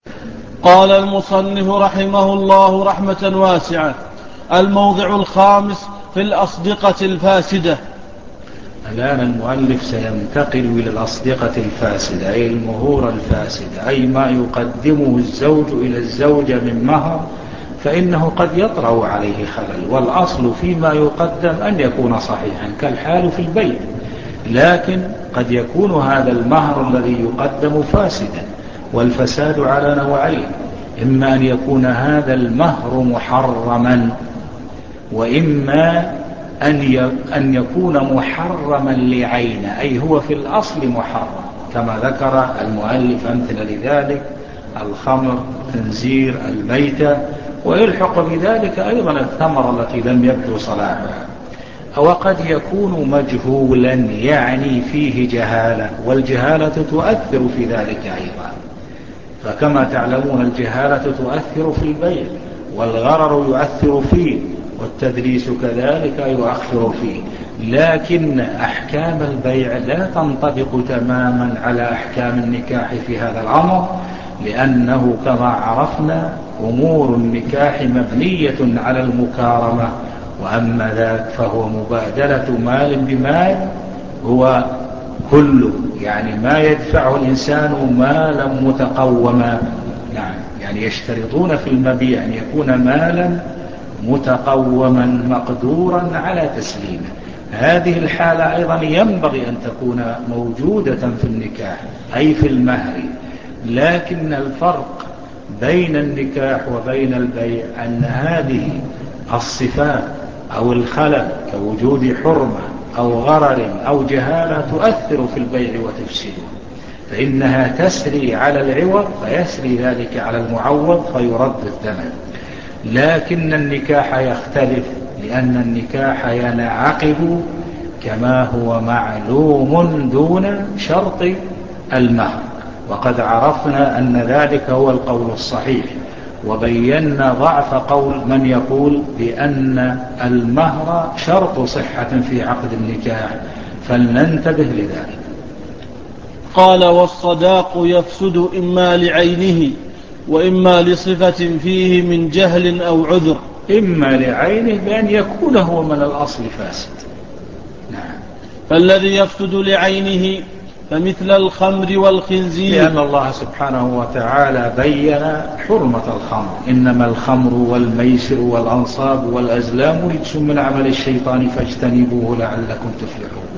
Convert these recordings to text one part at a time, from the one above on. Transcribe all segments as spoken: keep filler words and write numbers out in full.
قال المصنف رحمه الله رحمة واسعة: الموضع الخامس في الأصدقة الفاسدة. الآن المؤلف سينتقل إلى الأصدقة الفاسدة، أي المهور الفاسدة، أي ما يقدمه الزوج إلى الزوجة من مهر، فإنه قد يطرأ عليه خلل، والأصل فيما يقدم أن يكون صحيحا كالحال في البيت، لكن قد يكون هذا المهر الذي يقدم فاسدا، والفساد على نوعين: إما أن يكون هذا المهر محرما، وإما أن يكون محرما لعينه، أي هو في الأصل محرم، كما ذكر المؤلف أمثلة لذلك: الخمر، الخنزير، الميتة، ويلحق بذلك أيضا الثمرة التي لم يبدو صلاحها. وقد يكون مجهولا، يعني فيه جهالة، والجهالة تؤثر في ذلك أيضا، فكما تعلمون الجهالة تؤثر في البيع، والغرر يؤثر فيه، والتدليس كذلك يؤخر فيه، لكن أحكام البيع لا تنطبق تماما على أحكام النكاح في هذا الأمر، لأنه كما عرفنا أمور النكاح مبنية على المكارمة، وأما ذاك فهو مبادلة مال بمال، هو كله يعني ما يدفعه الإنسان مالا متقوما، نعم، يعني يشترطون في المبيع أن يكون مالا متقوما مقدورا على تسليمه. هذه الحالة أيضا ينبغي أن تكون موجودة في النكاح، أي في المهر، لكن الفرق بين النكاح وبين البيع أن هذه الصفات أو الخلل كوجود حرمة أو غرر أو جهالة تؤثر في البيع وتفسده، فإنها تسري على العوض فيسري ذلك على المعوض فيرد الثمن. لكن النكاح يختلف، لأن النكاح ينعقد كما هو معلوم دون شرط المهر، وقد عرفنا أن ذلك هو القول الصحيح، وبينا ضعف قول من يقول بأن المهر شرط صحة في عقد النكاح، فلننتبه لذلك. قال: والصداق يفسد إما لعينه وإما لصفة فيه من جهل أو عذر. إما لعينه بأن يكون هو من الأصل فاسد، نعم. فالذي يفسد لعينه فمثل الخمر والخنزير، لأن الله سبحانه وتعالى بين حرمة الخمر: إنما الخمر والميسر والأنصاب والأزلام رجس من عمل الشيطان فاجتنبوه لعلكم تفلحون.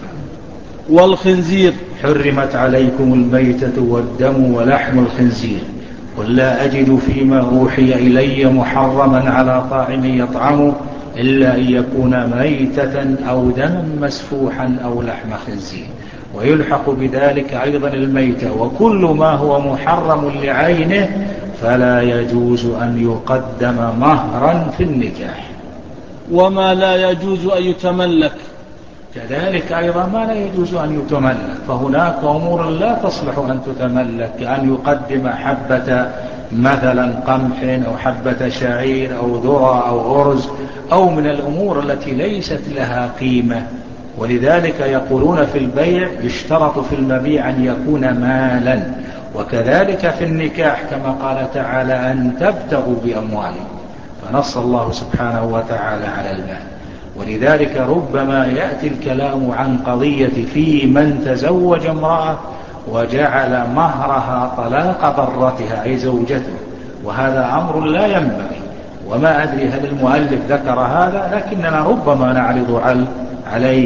والخنزير: حرمت عليكم الميتة والدم ولحم الخنزير، قل لا أجد فيما أوحي إلي محرما على طاعم يطعمه إلا أن يكون ميتة أو دما مسفوحا أو لحم خنزير، ويلحق بذلك أيضا الميتة، وكل ما هو محرم لعينه فلا يجوز أن يقدم مهرا في النكاح. وما لا يجوز أن يتملك كذلك أيضا ما لا يجوز أن يتملك، فهناك أمور لا تصلح أن تتملك، كأن يقدم حبة مثلا قمح أو حبة شعير أو ذرة أو أرز أو من الأمور التي ليست لها قيمة. ولذلك يقولون في البيع يشترط في المبيع أن يكون مالا، وكذلك في النكاح كما قال تعالى: أن تبتغوا بأموالكم، فنص الله سبحانه وتعالى على المال. ولذلك ربما يأتي الكلام عن قضية في من تزوج امرأة وجعل مهرها طلاق ضرتها أي زوجته، وهذا أمر لا ينبغي، وما أدري هل المؤلف ذكر هذا، لكننا ربما نعرض عليه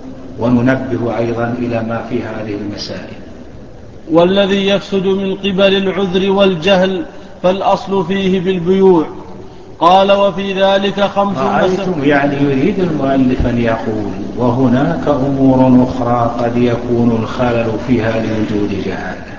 وننبه أيضا إلى ما في هذه المسائل. والذي يفسد من قبل العذر والجهل فالأصل فيه بالبيوع. قال: وفي ذلك خمس رأيتم، يعني يريد المؤلف أن يقول وهناك أمور أخرى قد يكون الخلل فيها لوجود جهالة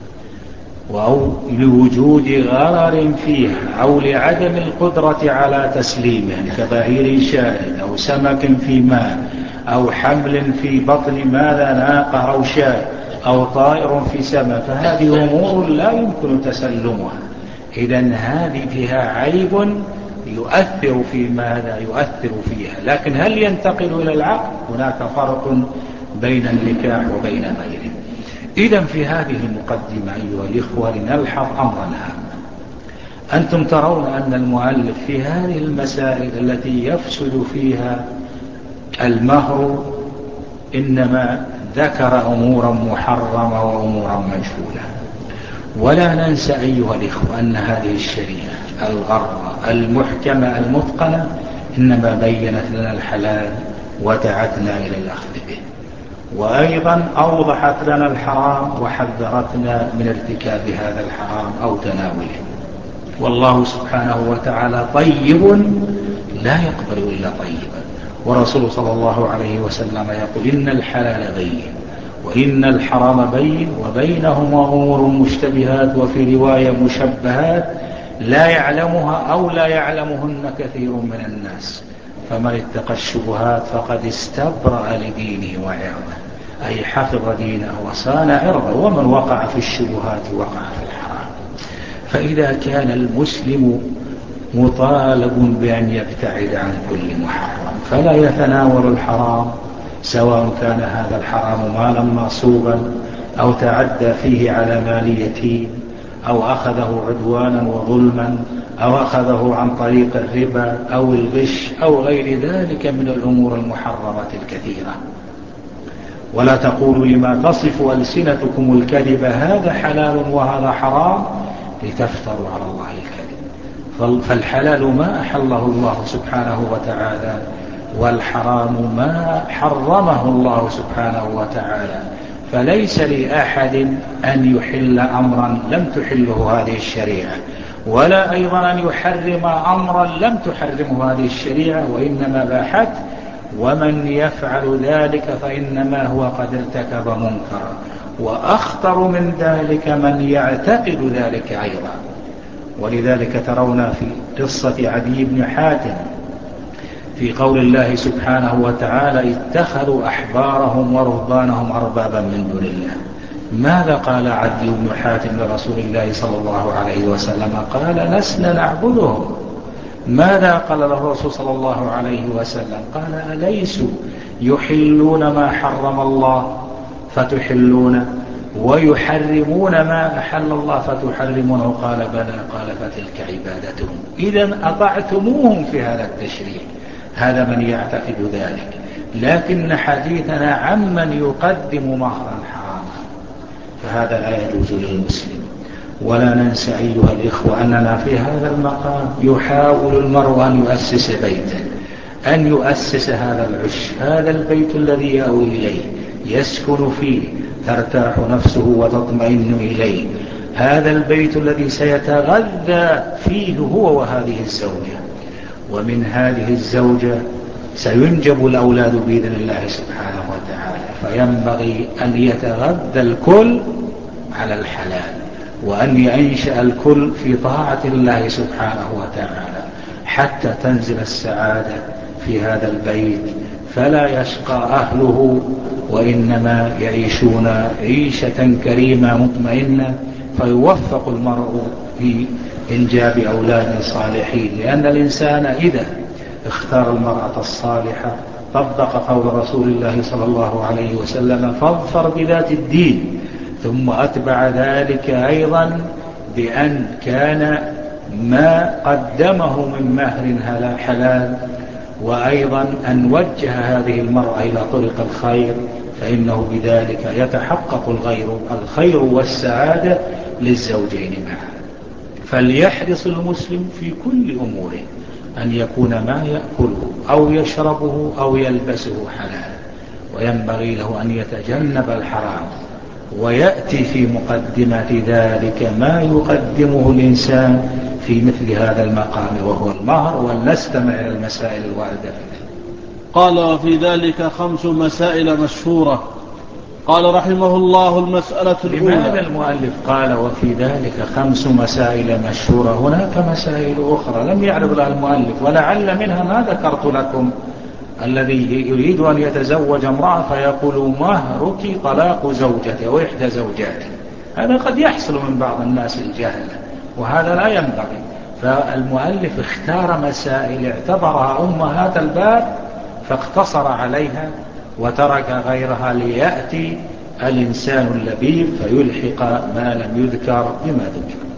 أو لوجود غرر فيها أو لعدم القدرة على تسليمه، كبعير شارد أو سمك في ماء أو حمل في بطن ماذا ناقة أو شاة أو طائر في سماء، فهذه أمور لا يمكن تسلمها. إذن هذه فيها عيب يؤثر في ماذا يؤثر فيها، لكن هل ينتقل إلى العقد؟ هناك فرق بين النكاح وبين غيره. إذن في هذه المقدمة أيها الإخوة لنلحظ أمرا هاما. أنتم ترون أن المؤلف في هذه المسائل التي يفسد فيها المهر إنما ذكر أمورا محرمة وأمورا مجهولة. ولا ننسى أيها الإخوة أن هذه الشريعة الغرة المحكمة المتقنة إنما بينت لنا الحلال ودعتنا إلى الأخذ به، وأيضا أوضحت لنا الحرام وحذرتنا من ارتكاب هذا الحرام أو تناوله. والله سبحانه وتعالى طيب لا يقبل إلا طيبا، ورسول صلى الله عليه وسلم يقول إن الحلال بين وإن الحرام بين وبينهما أمور مشتبهات وفي رواية مشبهات لا يعلمها أو لا يعلمهن كثير من الناس، فمن اتقى الشبهات فقد استبرأ لدينه وعرضه، أي حفظ دينه وصان عرضه، ومن وقع في الشبهات وقع في الحرام. فإذا كان المسلم مطالب بأن يبتعد عن كل محرم فلا يتناول الحرام، سواء كان هذا الحرام مالا مغصوبا أو تعدى فيه على مال يتيم أو أخذه عدوانا وظلما أو أخذه عن طريق الربا أو الغش أو غير ذلك من الأمور المحرمة الكثيرة. ولا تقولوا لما تصف ألسنتكم الكذب هذا حلال وهذا حرام لتفتروا على الله الكذب. فالحلال ما أحله الله سبحانه وتعالى، والحرام ما حرمه الله سبحانه وتعالى. فليس لأحد أن يحل أمرا لم تحله هذه الشريعة، ولا أيضا أن يحرم أمرا لم تحرمه هذه الشريعة، وإنما باحت. ومن يفعل ذلك فإنما هو قد ارتكب منكرا، وأخطر من ذلك من يعتقد ذلك أيضا. ولذلك ترون في قصة عدي بن حاتم في قول الله سبحانه وتعالى اتخذوا أحبارهم ورهبانهم أربابا من دون الله. ماذا قال عدي بن حاتم لرسول الله صلى الله عليه وسلم؟ قال لسنا نعبدهم. ماذا قال له الرسول صلى الله عليه وسلم؟ قال أليسوا يحلون ما حرم الله فتحلون ويحرمون ما أحل الله فتحرمونه؟ قال بلى. قال فتلك عبادتهم. إذن أطعتموهم في هذا التشريع. هذا من يعتقد ذلك. لكن حديثنا عمن يقدم مهرا حراما، فهذا لا يجوز للمسلم. ولا ننسى أيها الإخوة أننا في هذا المقام يحاول المرء أن يؤسس بيتا، أن يؤسس هذا العش، هذا البيت الذي يأوي إليه يسكن فيه ترتاح نفسه وتطمئن إليه، هذا البيت الذي سيتغذى فيه هو وهذه الزوجة، ومن هذه الزوجة سينجب الأولاد بإذن الله سبحانه وتعالى. فينبغي أن يتغذى الكل على الحلال، وأن ينشأ الكل في طاعة الله سبحانه وتعالى حتى تنزل السعادة في هذا البيت، فلا يشقى أهله وإنما يعيشون عيشة كريمة مطمئنة، فيوفق المرء في إنجاب أولاد صالحين. لأن الإنسان إذا اختار المرأة الصالحة طبق قول رسول الله صلى الله عليه وسلم فاظفر بذات الدين، ثم أتبع ذلك أيضا بأن كان ما قدمه من مهر حلال، وأيضا أن وجه هذه المرأة إلى طريق الخير، فإنه بذلك يتحقق الخير الخير والسعادة للزوجين معا. فليحرص المسلم في كل أموره أن يكون ما يأكله أو يشربه أو يلبسه حلال، وينبغي له أن يتجنب الحرام، ويأتي في مقدمة ذلك ما يقدمه الإنسان في مثل هذا المقام وهو المهر. ولنستمع إلى المسائل الواردة فيه. قال وفي ذلك خمس مسائل مشهورة. قال رحمه الله المسألة الأولى. لماذا المؤلف قال وفي ذلك خمس مسائل مشهورة؟ هناك مسائل أخرى لم يعرض لها المؤلف، ولعل منها ما ذكرت لكم. الذي يريد أن يتزوج امرأة فيقول مهرك طلاق زوجته وإحدى زوجاته، هذا قد يحصل من بعض الناس الجهلة، وهذا لا ينبغي. فالمؤلف اختار مسائل اعتبرها أمهات الباب فاقتصر عليها وترك غيرها ليأتي الإنسان اللبيب فيلحق ما لم يذكر بما ذكر.